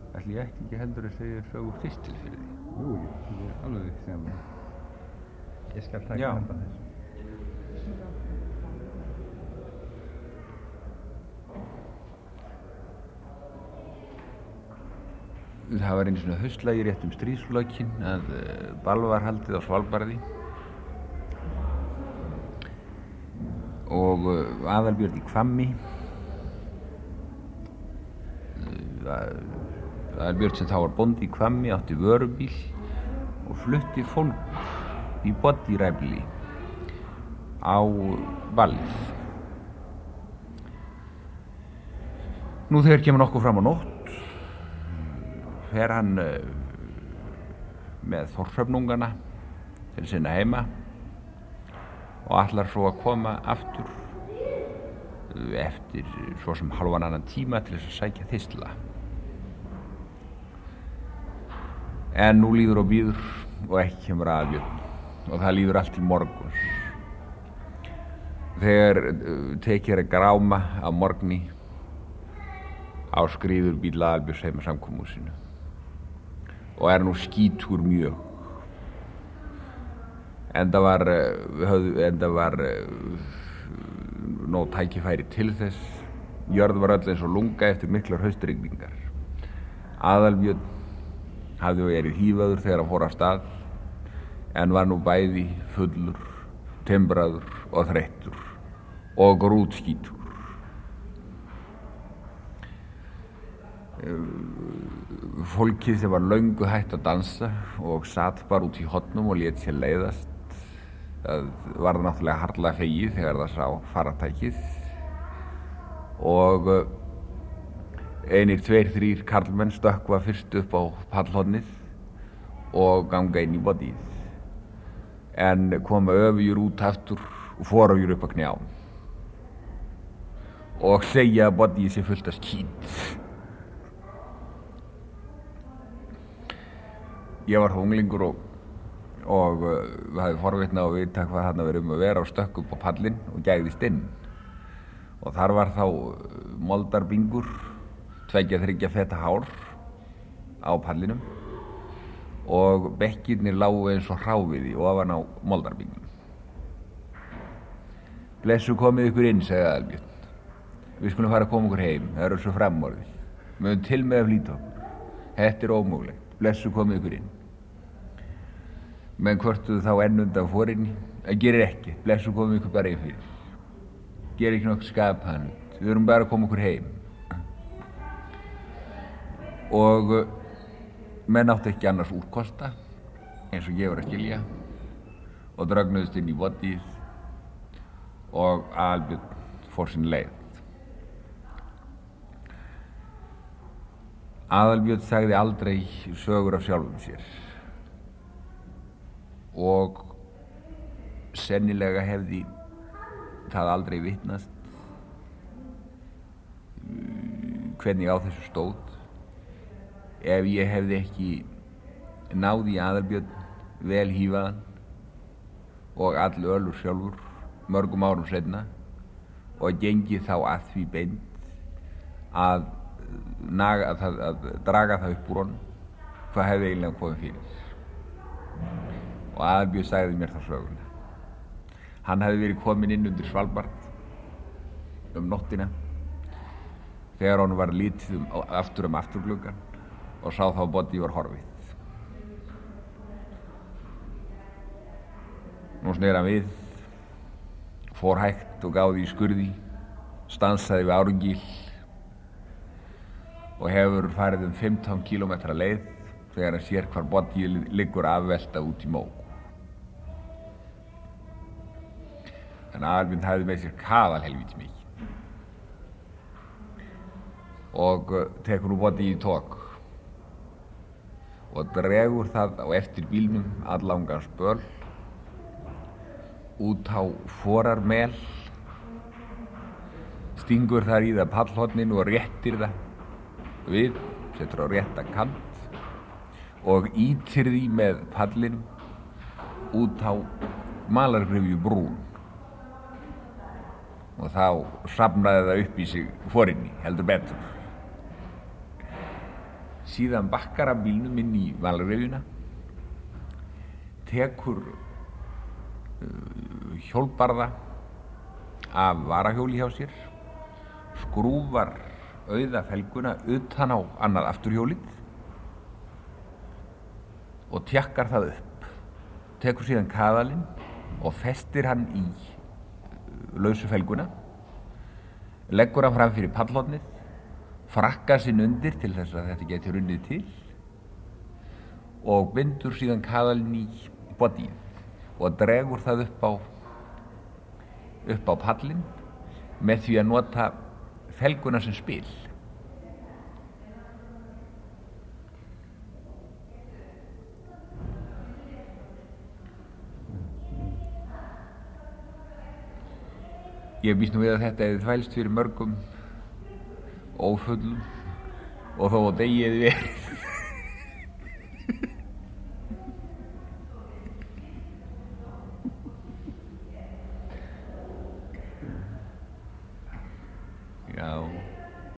Ætli ég ætti ekki heldur að segja sögu Þistilfirði. Jú, ég er alveg sem ég skal taka Já. handa þessu. Það var einu svona haustlægi rétt stríðslokin að ball var haldið á Svalbarði og Aðalbjörn í Hvammi. Aðalbjörn sem þá var bóndi í Hvammi átti vörubíl og flutti fólk í boddíræfli á ballið. Nú þegar kemur nokkuð fram á nótt fer hann með Þórshöfnungana til sinna heima og ætlar svo að koma aftur eftir svo sem hálfan annan tíma til þess að sækja Þistla. En nú líður og býður og ekki kemur Aðalbjörn og það líður allt til morguns. Þegar tekið að gráma á morgni áskríður bíll Aðalbjörns heima samkomuhúsinu og nú skítur mjög. Enda var nóg tækifæri til þess. Jörð var öll eins og lunga eftir miklar haustrigningar. Aðalbjörn hafði verið hífaður þegar hann fór af stað en var nú bæði fullur, timbraður og þreyttur og grútskítur. Fólkið sem var löngu hætt að dansa og satt bara út í hornum og lét sér leiðast. Það var náttúrulega harla fegið þegar það sá faratækið og einir 2-3 karlmenn stökkva fyrst upp á pallhornið og ganga inn í boddíið en koma öfugir út aftur og foröfjur upp að knjám og segja að boddíið sé fullt af skít. Ég var unglingur og hafði forvitna og vita hvað þarna verið að vera og stökk upp á pallinn og gægðist inn. Og þar var þá moldarbingur, 2-3 feta hár á pallinum og bekkirnir lágu eins og hráviði ofan á moldarbingnum. Blessu komið ykkur inn, sagði Aðalbjörn. Við skulum fara að koma okkur heim, það eru svo framorðið. Við höfum til með að flýta okkur. Þetta er ómögulegt. Blessu komið ykkur inn. Menn kvörtuðu þá enn undan forinni. Það gerir ekki. Blessu komið ykkur bara inn fyrir. Gerir ekki nokkuð skaphanut. Við erum bara að koma okkur heim. Og menn áttu ekki annars úrkosta, eins og ég var að skilja, og drögnuðust inn í boddíið og Aðalbjörn fór sín leið. Aðalbjörn sagði aldrei sögur af sjálfum sér og sennilega hefði það aldrei vitnast hvernig á þessu stóð ef ég hefði ekki náð í Aðalbjörn vel hífaðan og all ölur sjálfur mörgum árum seinna og gengið þá að því beint að draga það upp úr honum hvað hefði eiginlega komið fyrir. Og Aðalbjörn sagði mér þá söguna. Hann hefði verið kominn inn undir Svalbard nóttina þegar honum var litið aftur afturgluggann og sá þá boddíið var horfið. Nú sneri hann við, fór hægt og gáði í skurði, stansaði við Árgil og hefur farið 15 kílómetra leið þegar hann sér hvar boddíið liggur afveltað út í mók. En Aðalbjörn hafði með sér kaðal helvíti mikið og tekur nú boddíið í tók og dregur það á eftir bílnum allangan spöl út á forarmel, stingur þar í það pallhorninu og réttir það við, setur á rétta kant og ýtir því með pallinum út á malargryfju brún og þá safnaði það upp í sig forinni, heldur betur. síðan bakkar hann bílnum inn í valrifjuna, tekur hjólbarða af varahjóli hjá sér, skrúfar auða felguna utan á annað afturhjólið og tjakkar það upp, tekur síðan kaðalinn og festir hann í lausu felguna, leggur hann fram fyrir pallhornið, frakkar sinn undir til þess að þetta geti runnið til og bindur síðan kaðalinn í bodíið og dregur það upp á pallinn með því að nota felguna sem spil. Ég býst nú við að þetta hefði þvælst fyrir mörgum ófullum og þó að degið verið. Já.